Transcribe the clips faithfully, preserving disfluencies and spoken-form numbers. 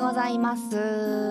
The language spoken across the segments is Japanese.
ございます。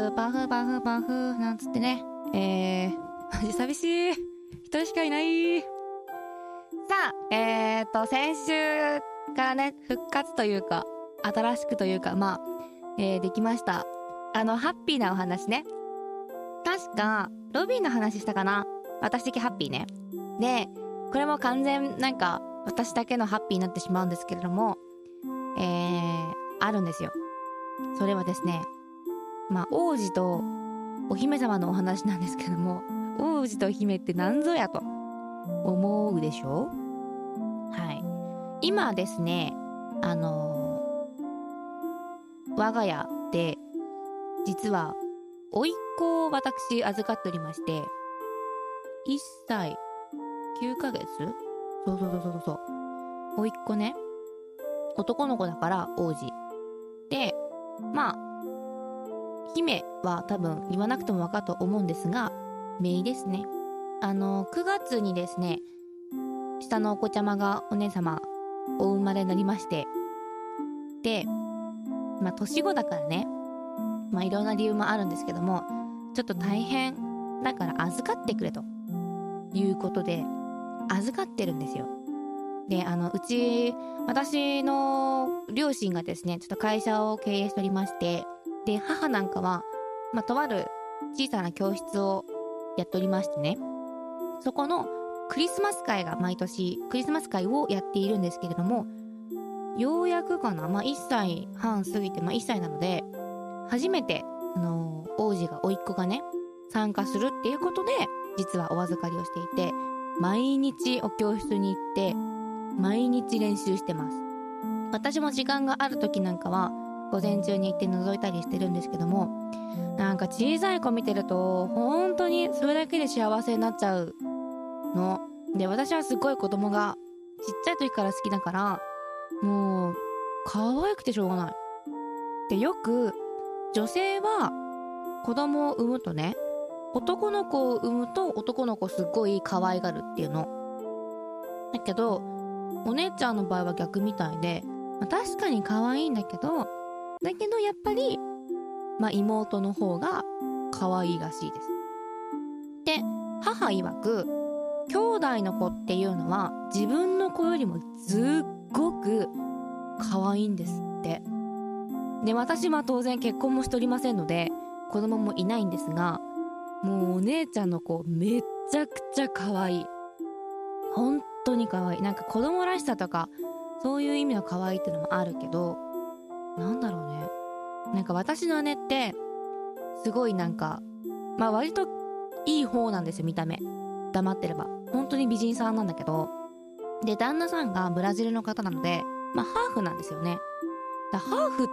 パフパフパフなんつってね。えー、マジ寂しい。一人しかいない。さあ、えーと、先週からね、復活というか、新しくというか、まあ、えー、できました。あの、ハッピーなお話ね。確か、ロビンの話したかな？私的ハッピーね。で、これも完全、なんか、私だけのハッピーになってしまうんですけれども、えー、あるんですよ。それはですね、まあ、王子とお姫様のお話なんですけども、王子と姫って何ぞやと思うでしょ？はい。今ですね、あのー、我が家で、実は、甥っ子を私預かっておりまして、いっさいきゅうかげつ？そうそうそうそうそう。甥っ子ね、男の子だから王子。で、まあ、姫は多分言わなくても分かると思うんですが、姪ですね。あの、くがつにですね、下のお子ちゃまがお姉様、お生まれになりまして、で、まあ、年子だからね、まあ、いろんな理由もあるんですけども、ちょっと大変だから預かってくれということで、預かってるんですよ。で、あの、うち、私の両親がですね、ちょっと会社を経営しておりまして、で、母なんかは、まあ、とある小さな教室をやっておりましてね、そこのクリスマス会が毎年、クリスマス会をやっているんですけれども、ようやくかな、まあ、いっさいはん過ぎて、まあ、いっさいなので、初めて、あのー、王子が、甥っ子がね、参加するっていうことで、実はお預かりをしていて、毎日お教室に行って、毎日練習してます。私も時間がある時なんかは、午前中に行って覗いたりしてるんですけども、なんか小さい子見てると、本当にそれだけで幸せになっちゃうの。で、私はすごい子供がちっちゃい時から好きだから、もう、可愛くてしょうがない。で、よく、女性は子供を産むとね、男の子を産むと男の子すっごい可愛がるっていうの。だけど、お姉ちゃんの場合は逆みたいで、まあ、確かに可愛いんだけど、だけどやっぱり、まあ、妹の方が可愛いらしいです。で、母曰く、兄弟の子っていうのは自分の子よりもすっごく可愛いんですって。で、私は当然結婚もしておりませんので、子供もいないんですが、もうお姉ちゃんの子めっちゃくちゃ可愛い。本当に可愛い。なんか子供らしさとか、そういう意味の可愛いってのもあるけど、なんだろうね。なんか私の姉って、すごいなんか、まあ割といい方なんですよ、見た目。黙ってれば。本当に美人さんなんだけど、で、旦那さんがブラジルの方なので、まあハーフなんですよね。だハーフって、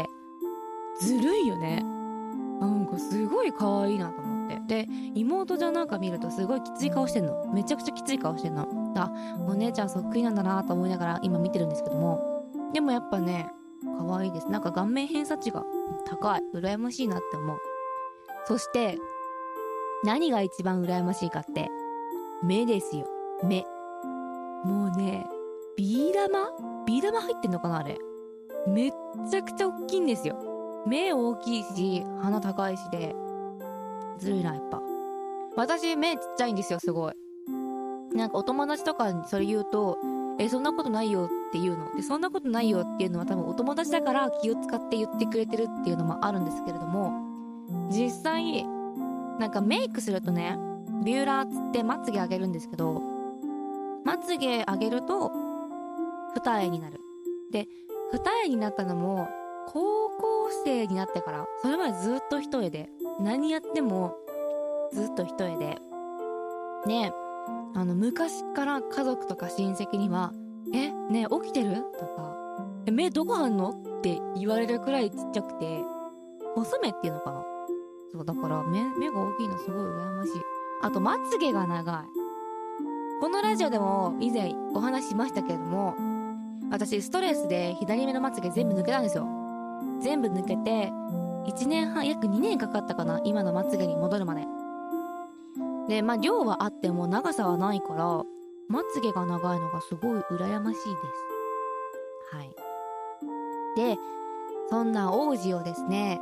ずるいよね。なんかすごい可愛いなと思って。で、妹ちゃんなんか見るとすごいきつい顔してんの。めちゃくちゃきつい顔してんの。だ、お姉ちゃんそっくりなんだなと思いながら今見てるんですけども。でもやっぱね、可愛いです。なんか顔面偏差値が高い。羨ましいなって思う。そして、何が一番羨ましいかって、目ですよ。目。もうね、ビー玉ビー玉入ってんのかなあれ。めっちゃくちゃ大きいんですよ。目大きいし、鼻高いしで、ずるいな、やっぱ。私、目ちっちゃいんですよ、すごい。なんかお友達とかにそれ言うと、え、そんなことないよっていうの。で、そんなことないよっていうのは多分お友達だから気を使って言ってくれてるっていうのもあるんですけれども、実際、なんかメイクするとね、ビューラーつってまつげ上げるんですけど、まつげ上げると、二重になる。で、二重になったのも、高校生になってから、それまでずっと一重で、何やってもずっと一重で、ね、あの、昔から家族とか親戚には、え、ねえ、起きてるとか、え、目どこあんのって言われるくらいちっちゃくて、細目っていうのかな。そう、だから目、目が大きいのすごい羨ましい。あと、まつげが長い。このラジオでも以前お話ししましたけれども、私ストレスで左目のまつげ全部抜けたんですよ。全部抜けて、いちねんはん、約にねんかかったかな、今のまつげに戻るまで。で、まあ量はあっても長さはないから、まつげが長いのがすごい羨ましいです。はい。で、そんな王子をですね、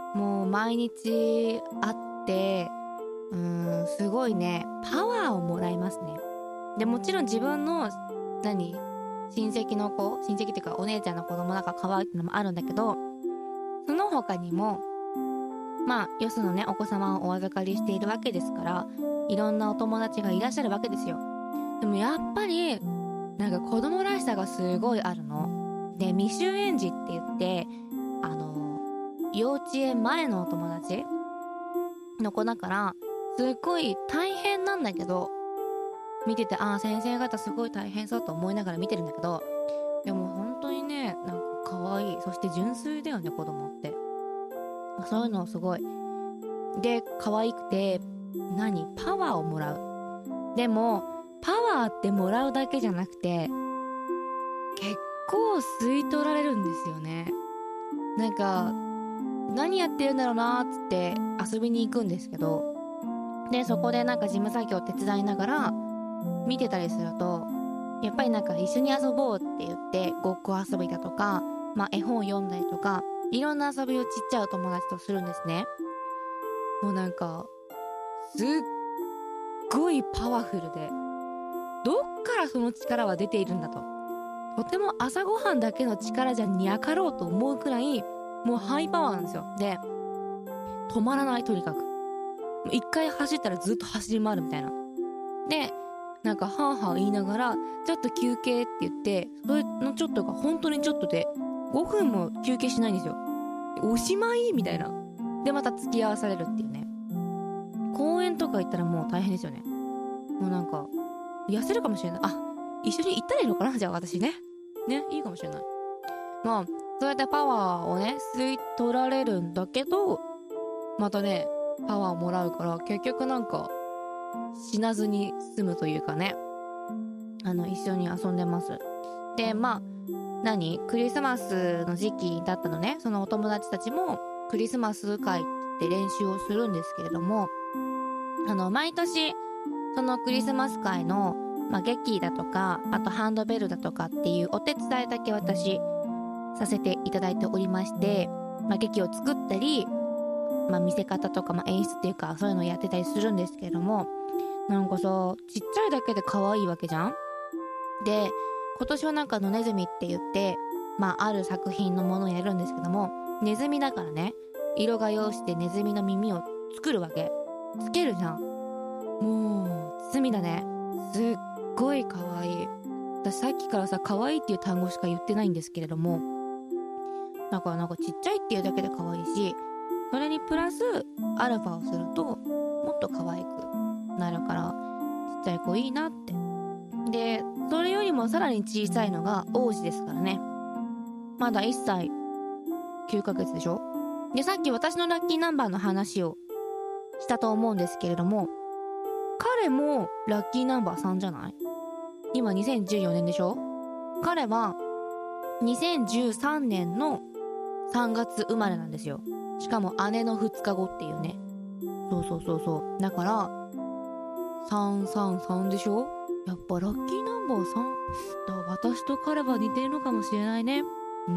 もう毎日会ってうーんすごいねパワーをもらいますね。でもちろん自分の何親戚の子親戚っていうかお姉ちゃんの子供だから可愛いってのもあるんだけど、その他にもまあよそのねお子様をお預かりしているわけですから、いろんなお友達がいらっしゃるわけですよ。でもやっぱりなんか子供らしさがすごいあるので、未就園児って言ってあの幼稚園前のお友達の子だからすっごい大変なんだけど、見ててああ先生方すごい大変そうと思いながら見てるんだけど、でも本当にねなんか可愛い、そして純粋だよね子供って。そういうのすごいで可愛くて、何パワーをもらう。でもパワーってもらうだけじゃなくて結構吸い取られるんですよね。なんか何やってるんだろうなーっつって遊びに行くんですけど、でそこでなんか事務作業手伝いながら見てたりすると、やっぱりなんか一緒に遊ぼうって言ってごっこ遊びだとか、まあ、絵本読んだりとかいろんな遊びをちっちゃいお友達とするんですね。もうなんかすっごいパワフルで、どっからその力は出ているんだと、とても朝ごはんだけの力じゃにゃかろうと思うくらいもうハイパワーなんですよ。で止まらない、とにかく一回走ったらずっと走り回るみたいな。でなんかハーハー言いながらちょっと休憩って言って、それのちょっとが本当にちょっとでごふんも休憩しないんですよ。おしまいみたいな。でまた付き合わされるっていうね。公園とか行ったらもう大変ですよね。もうなんか痩せるかもしれない。あ、一緒に行ったらいいのかな、じゃあ私ねねいいかもしれない。まあそうやってパワーをね吸い取られるんだけど、またねパワーをもらうから結局なんか死なずに済むというかね、あの一緒に遊んでます。でまあ何クリスマスの時期だったのね。そのお友達たちもクリスマス会って練習をするんですけれども、あの毎年そのクリスマス会の、まあ、劇だとかあとハンドベルだとかっていうお手伝いだけ私させていただいておりまして、まあ、劇を作ったり、まあ、見せ方とか、まあ、演出っていうかそういうのをやってたりするんですけれども、なんかさちっちゃいだけで可愛いわけじゃん。で今年はなんかのネズミって言ってまあある作品のものをやるんですけども、ネズミだからね色画用紙でネズミの耳を作るわけ。つけるじゃん。もう罪だね。すっごい可愛い。私さっきからさ可愛いっていう単語しか言ってないんですけれども、だからなんかちっちゃいっていうだけで可愛いし、それにプラスアルファをするともっと可愛くなるから、ちっちゃい子いいなって。でそれよりもさらに小さいのが王子ですからね。まだいっさいきゅうかげつでしょ。でさっき私のラッキーナンバーの話をしたと思うんですけれども、彼もラッキーナンバーさんじゃない？今にせんじゅうよねんでしょ。彼はにせんじゅうさんねんのさんがつ生まれなんですよ。しかも姉のふつかごっていうね。そうそうそうそう。だからさんさんさんでしょ。やっぱラッキーナンバーさんだ。私と彼は似てるのかもしれないね。うん。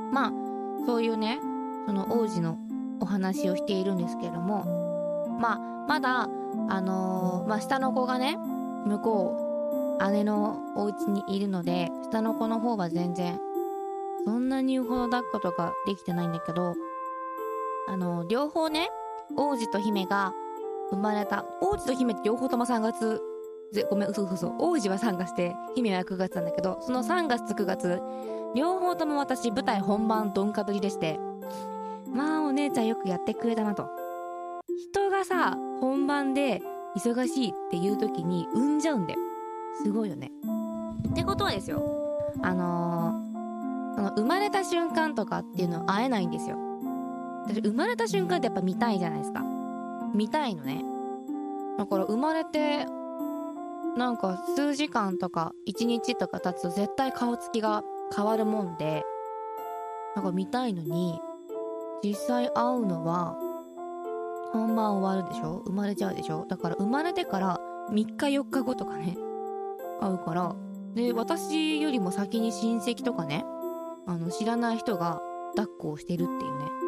まあそういうねその王子のお話をしているんですけれども、まあまだあのー、まあ下の子がね向こう姉のお家にいるので、下の子の方は全然そんなに言うほど抱っことかできてないんだけど、あのー、両方ね王子と姫が生まれた。王子と姫って両方ともさんがつぜごめん嘘嘘嘘王子はさんがつで姫はくがつなんだけど、そのさんがつくがつ両方とも私舞台本番どんかぶりでして、まあお姉ちゃんよくやってくれたなと。人がさ本番で忙しいっていう時に産んじゃうんだよ。すごいよね。ってことはですよ、あのー、その生まれた瞬間とかっていうのは会えないんですよ。私生まれた瞬間ってやっぱ見たいじゃないですか。見たいのね。だから生まれてなんか数時間とかいちにちとか経つと絶対顔つきが変わるもんで、なんか見たいのに実際会うのは本番終わるでしょ、生まれちゃうでしょ。だから生まれてからみっかよっかごとかね会うから、で私よりも先に親戚とかねあの知らない人が抱っこをしてるっていうね。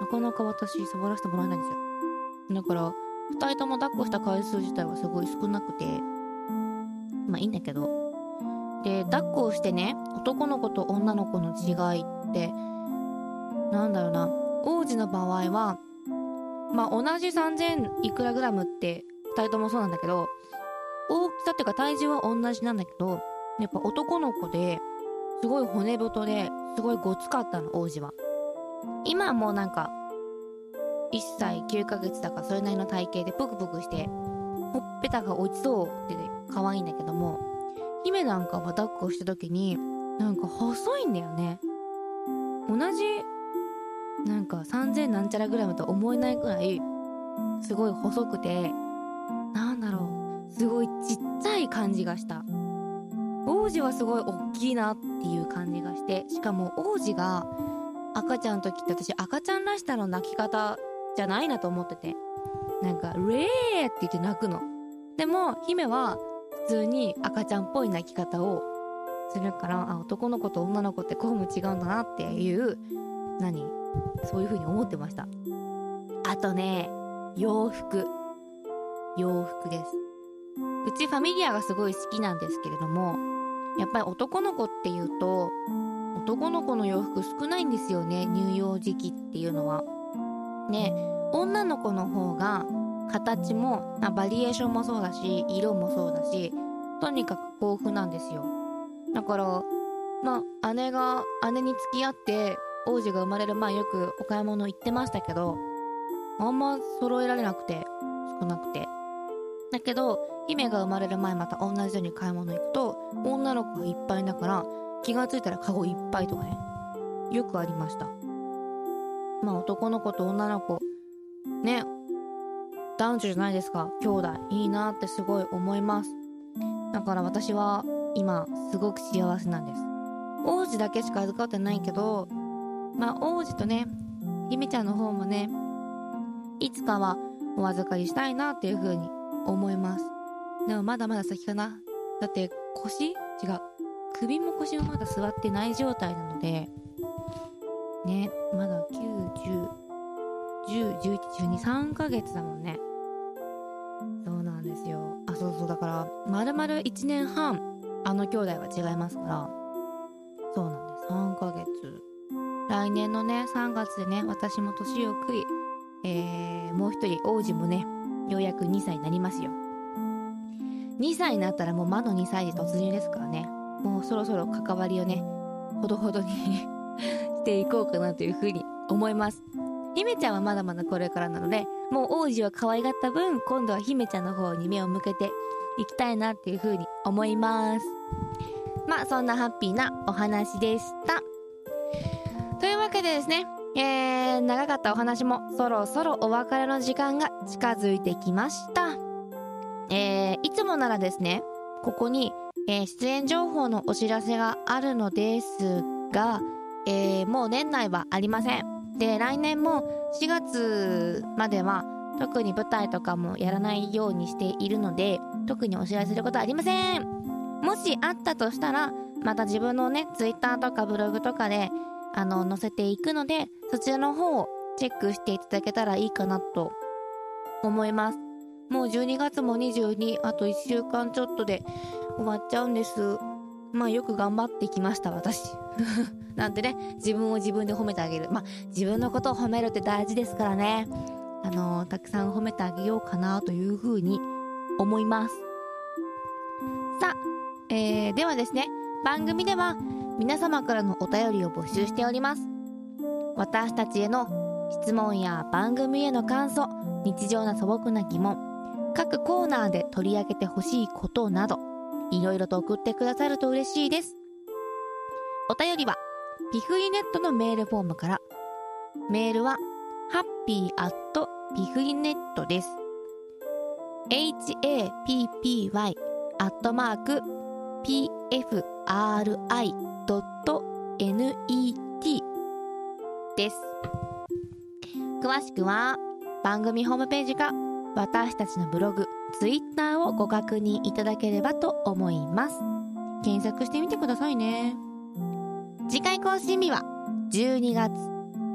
なかなか私触らせてもらえないんですよ。だからふたりとも抱っこした回数自体はすごい少なくて、まあいいんだけど、で抱っこをしてね、男の子と女の子の違いってなんだろうな、王子の場合はまあ同じさんぜんいくらグラムってふたりともそうなんだけど、大きさっていうか体重は同じなんだけど、やっぱ男の子ですごい骨太ですごいごつかったの、王子は。今はもうなんかいっさいきゅうかげつだからそれなりの体型でプクプクしてほっぺたが落ちそうで可愛いんだけども、姫なんかは抱っこした時になんか細いんだよね。同じなんかさんぜんなんちゃらグラムと思えないくらいすごい細くて、なんだろう、すごいちっちゃい感じがした。王子はすごい大きいなっていう感じがして、しかも王子が赤ちゃんの時って私赤ちゃんらしさの泣き方じゃないなと思ってて、なんかレーって言って泣くの。でも姫は普通に赤ちゃんっぽい泣き方をするから、あ、男の子と女の子ってこうも違うんだなっていう何そういう風に思ってました。あとね、洋服洋服です。うちファミリアがすごい好きなんですけれども、やっぱり男の子っていうと男の子の洋服少ないんですよね、乳幼児期っていうのはね。女の子の方が形もバリエーションもそうだし色もそうだし、とにかく豊富なんですよ。だからまあ姉が姉に付き合って王子が生まれる前よくお買い物行ってましたけど、あんま揃えられなくて少なくて、だけど姫が生まれる前また同じように買い物行くと女の子がいっぱいだから気がついたらカゴいっぱいとかね、よくありました。まあ男の子と女の子ね、男女じゃないですか、兄弟いいなってすごい思います。だから私は今すごく幸せなんです。王子だけしか預かってないけど、まあ王子とね姫ちゃんの方もねいつかはお預かりしたいなっていう風に思います。でもまだまだ先かな。だって腰違う首も腰もまだ座ってない状態なのでね、まだきゅう、じゅう、じゅう、じゅういち、じゅうに、さんかげつだもんね。そうなんですよ。あ、そうそう、だからまるまるいちねんはんあの兄弟は違いますから。そうなんです、さんかげつ。来年のねさんがつでね私も年を食い、えー、もう一人王子もねようやくにさいになりますよ。にさいになったらもう魔のにさいで突入ですからね。もうそろそろ関わりをねほどほどにしていこうかなというふうに思います。姫ちゃんはまだまだこれからなので、もう王子を可愛がった分今度は姫ちゃんの方に目を向けていきたいなっていうふうに思います。まあそんなハッピーなお話でした。というわけでですね、えー、長かったお話もそろそろお別れの時間が近づいてきました。えー、いつもならですねここに、えー、出演情報のお知らせがあるのですが、えー、もう年内はありません。で来年もしがつまでは特に舞台とかもやらないようにしているので特にお知らせすることはありません。もしあったとしたらまた自分のねツイッターとかブログとかであの載せていくので、そちらの方をチェックしていただけたらいいかなと思います。もうじゅうにがつもにじゅうに、あといっしゅうかんちょっとで終わっちゃうんです。まあよく頑張ってきました私なんてね、自分を自分で褒めてあげる。まあ自分のことを褒めるって大事ですからね、あのー、たくさん褒めてあげようかなというふうに思います。さあ、えー、ではですね、番組では皆様からのお便りを募集しております。私たちへの質問や番組への感想、日常な素朴な疑問、各コーナーで取り上げてほしいことなどいろいろと送ってくださると嬉しいです。お便りはピフリネットのメールフォームから。メールはハッピーアットピフリネットです。 ハッピー アットマーク ピーエフアールアイ ドット ネット です。詳しくは番組ホームページか私たちのブログ、ツイッターをご確認いただければと思います。検索してみてくださいね。次回更新日はじゅうにがつ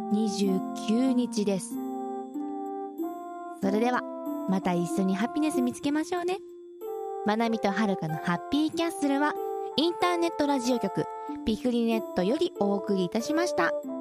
にじゅうくにちです。それではまた一緒にハピネス見つけましょうね。まなみとはるかのハッピーキャッスルはインターネットラジオ局ピクリネットよりお送りいたしました。